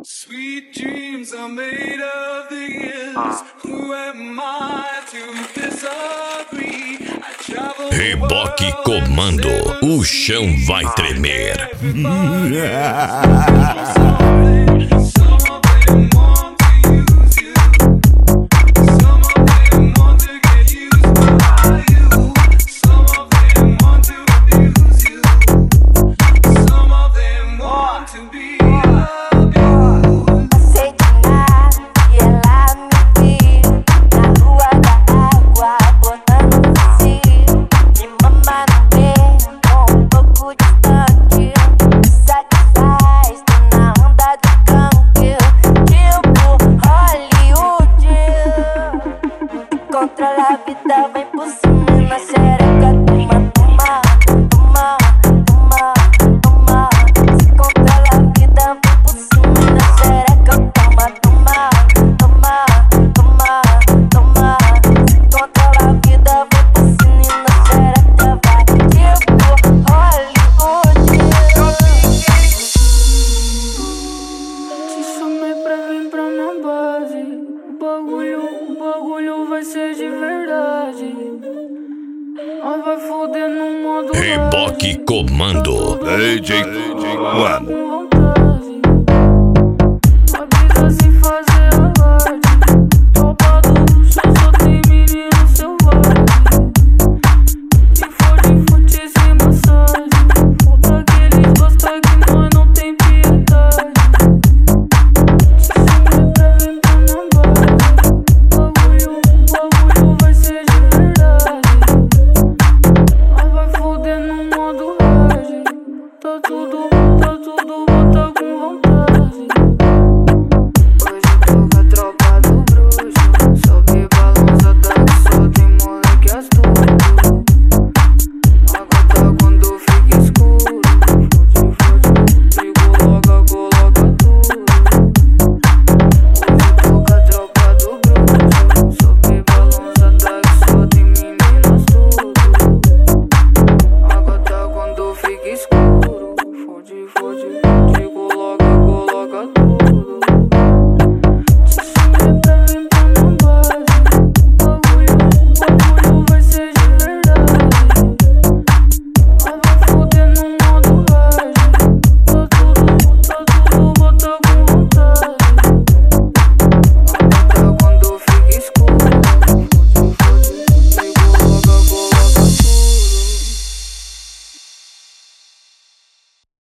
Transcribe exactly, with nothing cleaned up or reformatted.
Sweet dreams are made of these. Who am I to disagree? I travel the Reboque world comando, and o never chão see vai tremer. everybody else. Some of them want to use you. Some of them want to get used by you. Some of them want to abuse you. Some of them want to be abused. Passei de nada e ela me viu na rua da água, botando vazio. Me mama no beco, um pouco distante. Satisfaz, tô na onda do canto. Tipo Hollywood. Controla a vida, vem por cima na xereca. Toma, toma, toma, toma, toma. Se controla a vida, vem por cima na xereca. Toma, toma, toma, toma, toma. Se controla a vida, vem por cima na xereca. Vai tipo Hollywood. Te chamei pra vir pra minha base. O bagulho, o bagulho vai ser de verdade. Nós vai foder no modo Reboque comando. D J One.